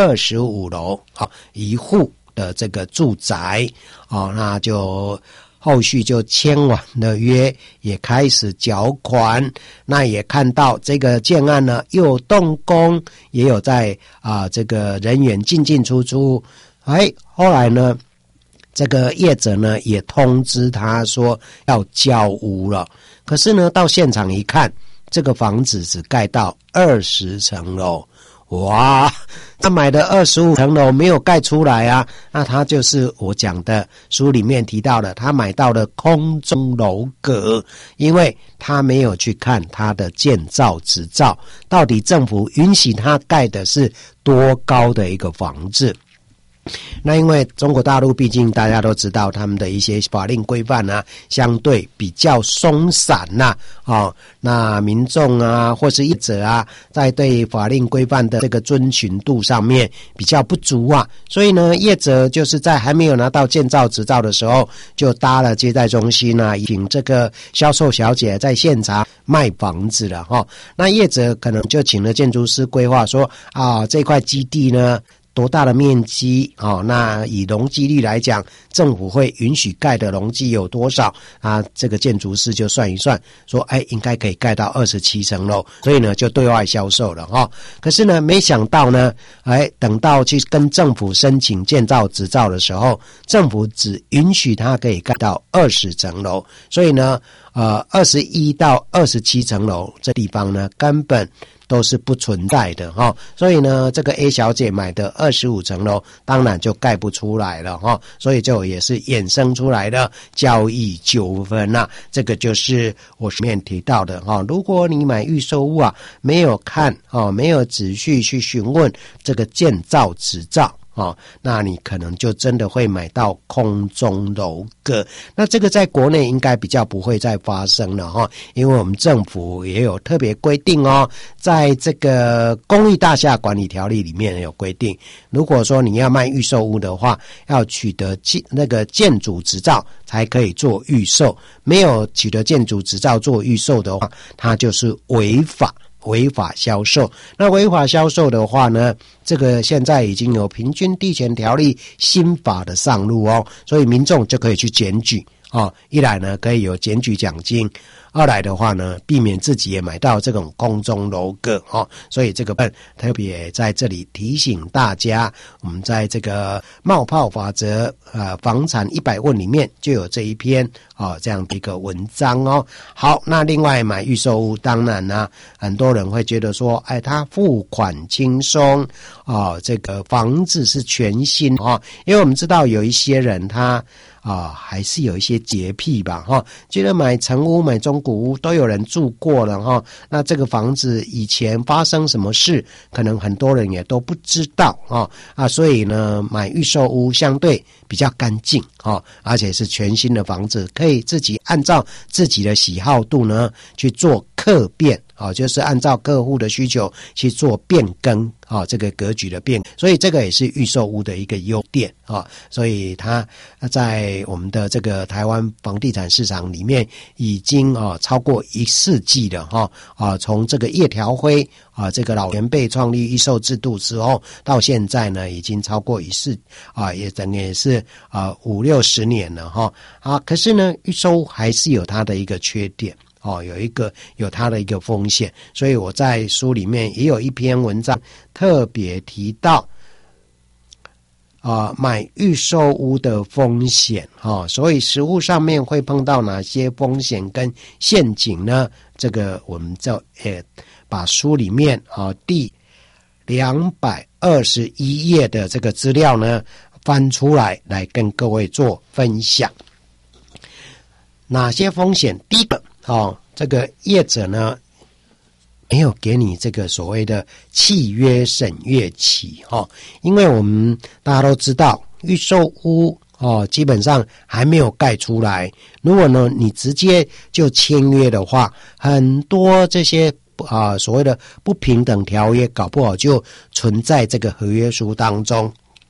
25楼一户的这个住宅那就后续就签完了约，也开始缴款，那也看到这个建案呢又有动工，也有在这个人员进进出出后来呢这个业者呢也通知他说要交屋了，可是呢到现场一看，这个房子只盖到20层楼，哇，他买的25层楼没有盖出来那他就是我讲的书里面提到的，他买到了空中楼阁，因为他没有去看他的建造执照，到底政府允许他盖的是多高的一个房子。那因为中国大陆毕竟大家都知道他们的一些法令规范相对比较松散那民众或是业者在对法令规范的这个遵循度上面比较不足所以呢业者就是在还没有拿到建造执照的时候就搭了接待中心请这个销售小姐在现场卖房子了那业者可能就请了建筑师规划说这块基地呢多大的面积那以容积率来讲，政府会允许盖的容积有多少这个建筑师就算一算说应该可以盖到27层楼，所以呢就对外销售了可是呢没想到呢等到去跟政府申请建造执照的时候，政府只允许他可以盖到20层楼，所以呢21到27层楼这地方呢根本都是不存在的所以呢这个 A 小姐买的25层楼当然就盖不出来了所以就也是衍生出来的交易纠纷这个就是我前面提到的如果你买预售屋没有看没有仔细去询问这个建造执照那你可能就真的会买到空中楼阁。那这个在国内应该比较不会再发生了因为我们政府也有特别规定在这个公寓大厦管理条例里面有规定，如果说你要卖预售屋的话，要取得那个建筑执照才可以做预售，没有取得建筑执照做预售的话，它就是违法销售。那违法销售的话呢，这个现在已经有平均地权条例新法的上路所以民众就可以去检举一来呢可以有检举奖金，二来的话呢避免自己也买到这种空中楼阁所以这个特别在这里提醒大家，我们在这个冒泡法则房产100问里面就有这一篇这样的一个文章好，那另外买预售屋，当然很多人会觉得说他付款轻松这个房子是全新因为我们知道有一些人他还是有一些洁癖吧觉得买成屋买中古屋都有人住过了那这个房子以前发生什么事可能很多人也都不知道所以呢买预售屋相对比较干净而且是全新的房子，可以自己按照自己的喜好度呢去做客变就是按照客户的需求去做变更这个格局的变，所以这个也是预售屋的一个优点所以它在我们的这个台湾房地产市场里面已经超过1世纪了从这个叶条辉这个老前辈创立预售制度之后到现在呢已经超过1世也等于是50-60年了可是呢预售还是有它的一个缺点有它的一个风险，所以我在书里面也有一篇文章特别提到买预售屋的风险所以实务上面会碰到哪些风险跟陷阱呢？这个我们就把书里面第221页的这个资料呢翻出来跟各位做分享。哪些风险？第一个这个业者呢没有给你这个所谓的契约审阅期因为我们大家都知道预售屋基本上还没有盖出来，如果呢你直接就签约的话，很多这些所谓的不平等条约搞不好就存在这个合约书当中。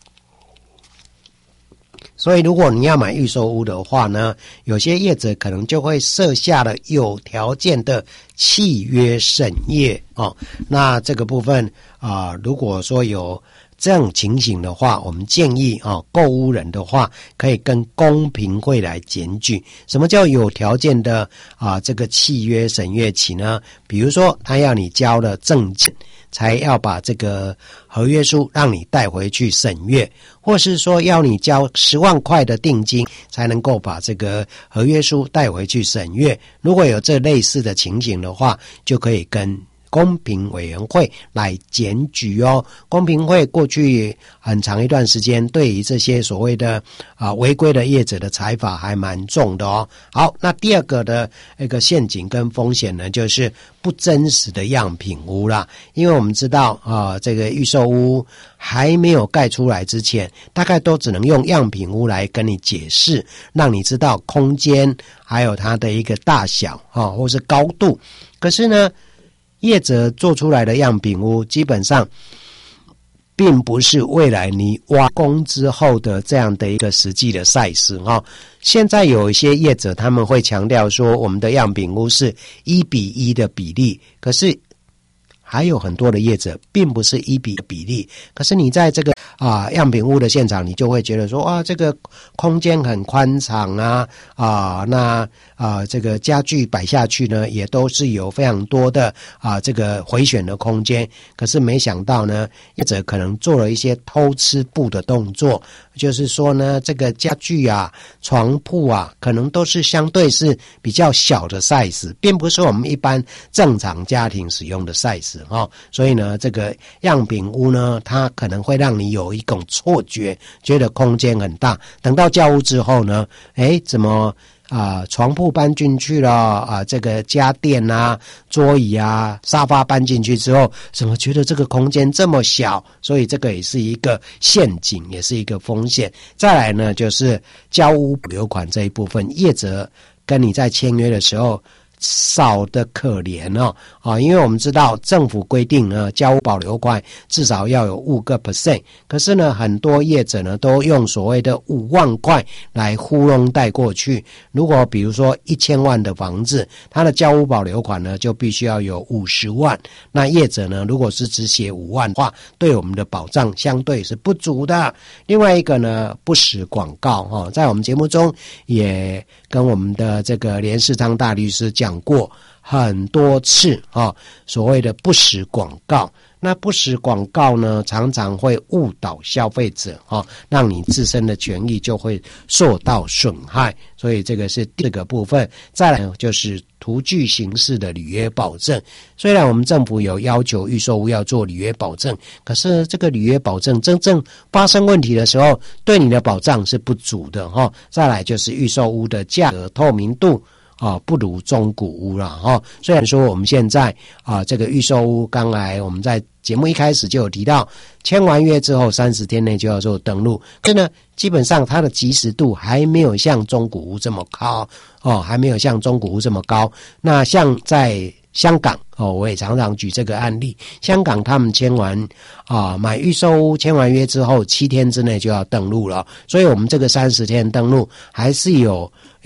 所以如果你要买预售屋的话呢，有些业者可能就会设下了有条件的契约审阅那这个部分如果说有这种情形的话，我们建议购屋人的话可以跟公平会来检举。什么叫有条件的这个契约审阅期呢？比如说他要你交了证件才要把这个合约书让你带回去审阅，或是说要你交10万块的定金才能够把这个合约书带回去审阅。如果有这类似的情形的话，就可以跟公平委员会来检举公平会过去很长一段时间对于这些所谓的违规的业者的裁罚还蛮重的好，那第二个的一个陷阱跟风险呢，就是不真实的样品屋啦。因为我们知道这个预售屋还没有盖出来之前，大概都只能用样品屋来跟你解释，让你知道空间还有它的一个大小或是高度。可是呢业者做出来的样品屋基本上并不是未来你挖工之后的这样的一个实际的size现在有一些业者他们会强调说我们的样品屋是1:1的比例，可是还有很多的业者并不是1:1的比例，可是你在这个样品屋的现场，你就会觉得说这个空间很宽敞那这个家具摆下去呢也都是有非常多的这个回旋的空间。可是没想到呢，业者可能做了一些偷吃布的动作，就是说呢这个家具床铺可能都是相对是比较小的 size， 并不是我们一般正常家庭使用的 size所以呢这个样品屋呢它可能会让你有一种错觉，觉得空间很大，等到交屋之后呢怎么床铺搬进去了这个家电桌椅沙发搬进去之后，怎么觉得这个空间这么小？所以这个也是一个陷阱，也是一个风险。再来呢就是交屋保留款这一部分，业者跟你在签约的时候少的可怜因为我们知道政府规定呢交屋保留款至少要有5%，可是呢很多业者呢都用所谓的5万块来糊弄带过去。如果比如说1000万的房子，它的交屋保留款呢就必须要有50万，那业者呢如果是只写5万的话，对我们的保障相对是不足的。另外一个呢不实广告在我们节目中也跟我们的这个连世昌大律师讲过很多次所谓的不实广告。那不实广告呢常常会误导消费者让你自身的权益就会受到损害，所以这个是第二个部分。再来就是途具形式的履约保证。虽然我们政府有要求预售屋要做履约保证，可是这个履约保证真正发生问题的时候，对你的保障是不足的再来就是预售屋的价格透明度不如中古屋了虽然说我们现在这个预售屋，刚才我们在节目一开始就有提到，签完约之后30天内就要做登录，可是呢基本上它的及时度还没有像中古屋这么高还没有像中古屋这么高。那像在香港我也常常举这个案例，香港他们签完买预售屋签完约之后7天之内就要登录了，所以我们这个30天登录还是有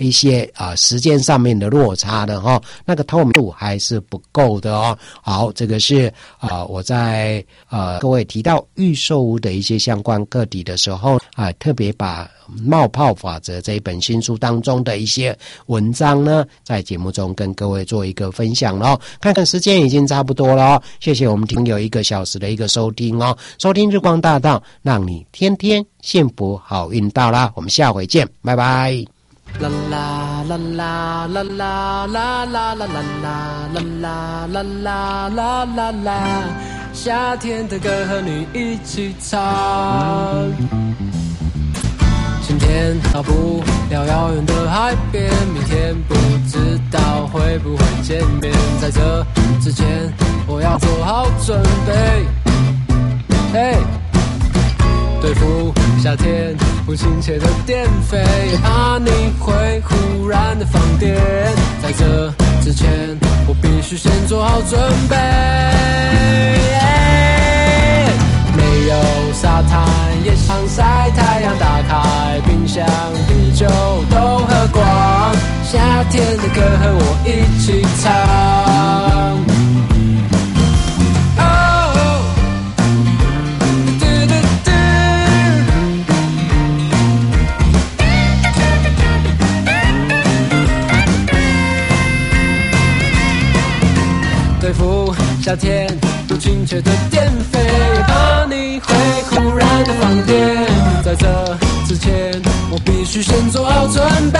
一些时间上面的落差的哈，那个透明度还是不够的哦。好，这个是我在各位提到预售屋的一些相关课题的时候特别把冒泡法则这一本新书当中的一些文章呢，在节目中跟各位做一个分享咯。看看时间已经差不多了哦，谢谢我们听友1个小时的一个收听哦，收听日光大道，让你天天幸福好运到啦，我们下回见，拜拜。 啦啦啦啦啦啦啦啦啦啦啦啦啦啦啦啦，夏天的歌和你一起唱。今天到不了遥远的海边，明天不知道会不会见面，在这之前我要做好准备。嘿，对付夏天不亲切的电费，也怕你会忽然的放电，在这之前我必须先做好准备。没有沙滩也想晒太阳，打开冰箱啤酒都喝光，夏天的歌和我一起唱。对付夏天不亲切的电费，也怕你会忽然的放电，在这之前我必须先做好准备。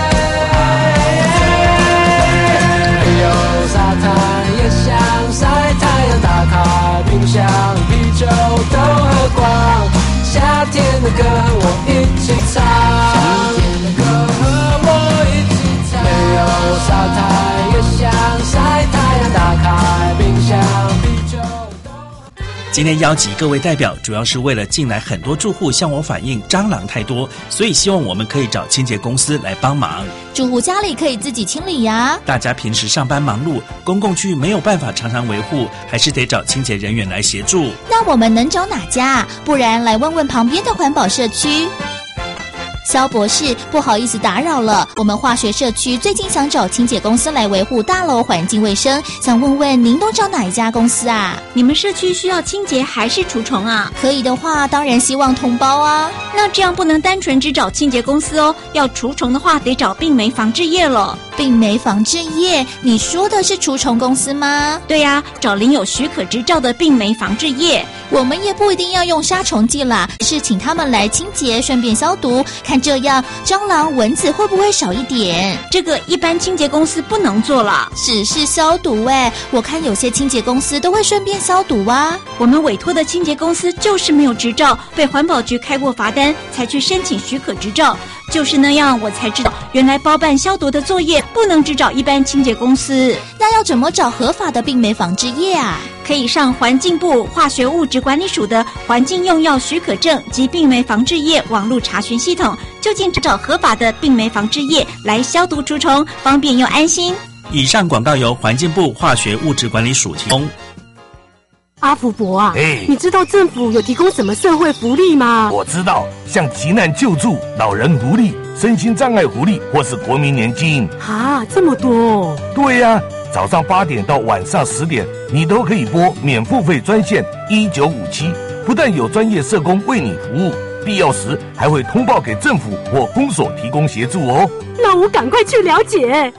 没有沙滩也想晒太阳，打开冰箱啤酒都喝光，夏天的歌和我一起唱，夏天的歌和我一起唱。没有沙滩也想晒太阳，打开冰箱啤酒。 今天邀集各位代表，主要是为了近来很多住户向我反映蟑螂太多，所以希望我们可以找清洁公司来帮忙。 住户家里可以自己清理呀。 大家平时上班忙碌，公共区没有办法常常维护，还是得找清洁人员来协助。 那我们能找哪家？不然来问问旁边的环保社区。肖博士，不好意思打扰了，我们化学社区最近想找清洁公司来维护大楼环境卫生，想问问您都找哪一家公司啊？ 你们社区需要清洁还是除虫啊？ 可以的话，当然希望同胞啊。 那这样不能单纯只找清洁公司哦，要除虫的话得找病媒防治业了。 病媒防治业，你说的是除虫公司吗？ 对呀，找领有许可执照的病媒防治业。 我们也不一定要用杀虫剂啦，是请他们来清洁，顺便消毒，看这样蟑螂蚊子会不会少一点。 这个一般清洁公司不能做了， 只是消毒我看有些清洁公司都会顺便消毒啊。 我们委托的清洁公司就是没有执照，被环保局开过罚单，才去申请许可执照。就是那样，我才知道原来包办消毒的作业不能只找一般清洁公司。 那要怎么找合法的病媒防治业啊？ 可以上环境部化学物质管理署的环境用药许可证及病媒防治业网络查询系统，就近找合法的病媒防治业来消毒除虫，方便又安心。 以上广告由环境部化学物质管理署提供。 阿福伯啊，你知道政府有提供什么社会福利吗？ 我知道，像急难救助、老人福利、身心障碍福利或是国民年金啊，这么多哦。 对呀，早上8点到晚上10点，你都可以拨免付费专线1957，不但有专业社工为你服务，必要时还会通报给政府或公所提供协助哦。 那我赶快去了解。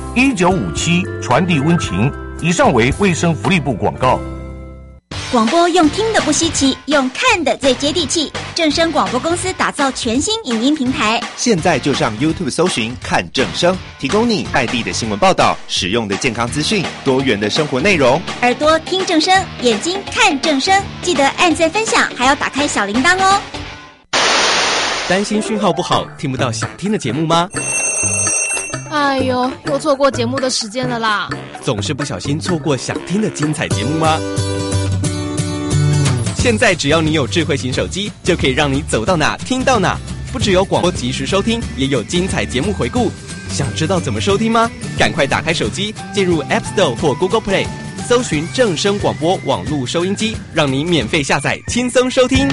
1957传递温情。以上为卫生福利部广告。 广播用听的不稀奇，用看的最接地气。正声广播公司打造全新影音平台， 现在就上 YouTube 搜寻看正声，提供你在地的新闻报道、实用的健康资讯、多元的生活内容。 耳朵听正声，眼睛看正声，记得按赞分享，还要打开小铃铛哦。 担心讯号不好，听不到想听的节目吗？ 哎呦，又错过节目的时间了啦！ 总是不小心错过想听的精彩节目吗？现在只要你有智慧型手机，就可以让你走到哪听到哪。不只有广播及时收听，也有精彩节目回顾。想知道怎么收听吗？赶快打开手机，进入 App Store 或 Google Play， 搜寻正声广播网络收音机，让你免费下载，轻松收听。